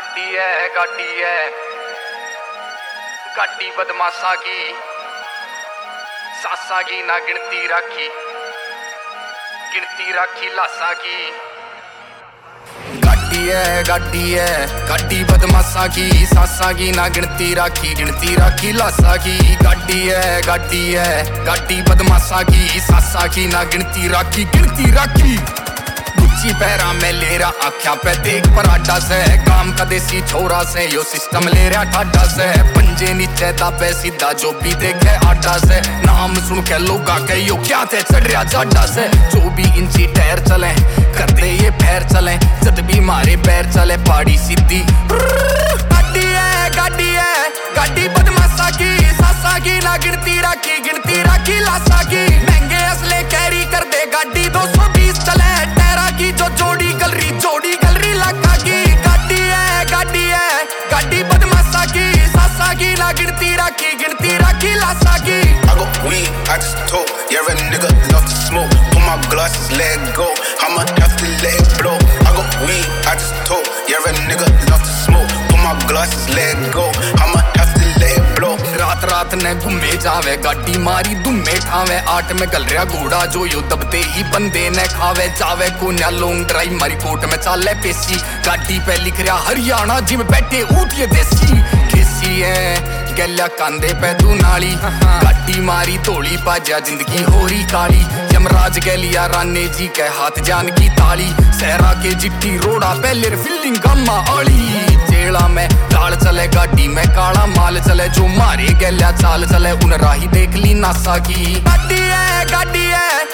गाड़ी है गाड़ी बदमाशा की सासा की ना गिनती राखी लासा की। गाड़ी है गाड़ी बदमाशा की सासा की ना गिनती राखी लासा की। गाड़ी है गाड़ी बदमाशा की सासा की ना गिनती राखी। गुच्ची पैरा में ले रहा आख्या पे देख पराठा से काम का देसी छोरा से यो सिस्टम ले रहा ठाडा से। पंजे नीचे दाबे सीधा जो भी देखे आटा से नाम सुन के लोगा के यो क्या थे चढ़ रहा जाडा से। 24 इंची टायर चले करते ये पैर चले जब भी मारे पैर चले पाड़ी सीधी। गाड़ी बदमाशा की सासा की ना गिनती राखी लासा की। महंगे असले कैरी कर दे गाड़ी 220 चले टैरा की जो जोड़ी गलरी लाखा की। गाड़ी है गाड़ी बदमाशा की सासा की ना गिनती राखी लासा की। I got weed, I just talk, yeah a nigga love to smoke. Put my glasses, let go, I'ma have to let it blow. I got weed, I just talk, yeah a nigga love to smoke. Put my glasses, let go, I'ma have to let it blow. रात ने घूमे जावे गाड़ी मारी दुमे ठावे 8 में गल रहा घोड़ा जो यो दबते ही बंदे ने खावे जावे कोन्या लॉन्ग ड्राइव मारी कोट में चाले पेसी। गाड़ी पे लिख रहा हरियाणा जिम बैठे ऊँटिए देसी खेसी है गल्या कांदे पे तू नाली। गाड़ी मारी तोड़ी पाजा जिंदगी होरी काली यमराज गलिया राने जी के हाथ जान की ताली। सहरा के जिट्टी रोड़ा पहले फीलिंग गम्मा आली जेड़ा में लाल चले गाड़ी में काला माल चले जो मारे गल्या चाल चले उन राही देख ली नासा की। गाड़ी है